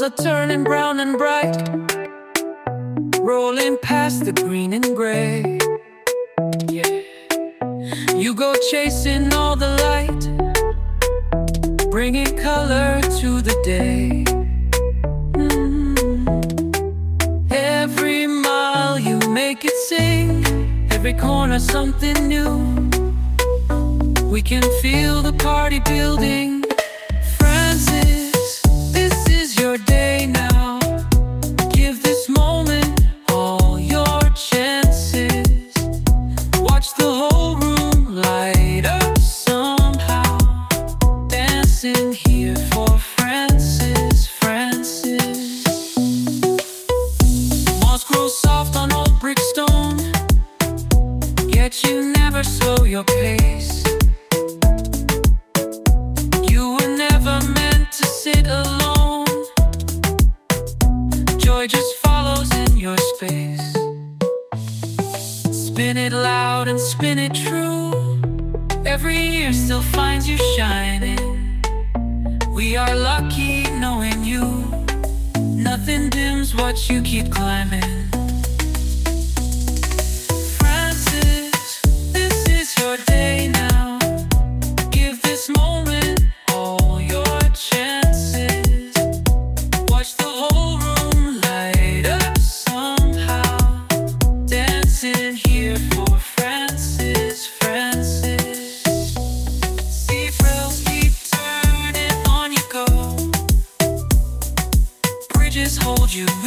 are turning brown and bright, rolling past the green and gray. Yeah. You go chasing all the light, bringing color to the day. Every mile you make it sing, every corner something new. We can feel the party building. Francis, this is your day now. Give this moment all your chances. Watch the whole room light up somehow. Dancing here for Francis, Francis. Moss grows soft on old brick stone, yet you never slow your pace. Sit alone, joy just follows in your space. Spin it loud and spin it true, every year still finds you shining. We are lucky knowing you, nothing dims what you keep climbing. Francis, this is your day now. Give this moment all your chances. Watch the whole room light up somehow. Dancing here for Francis, Francis. See rails keep turning, on you go. Bridges hold you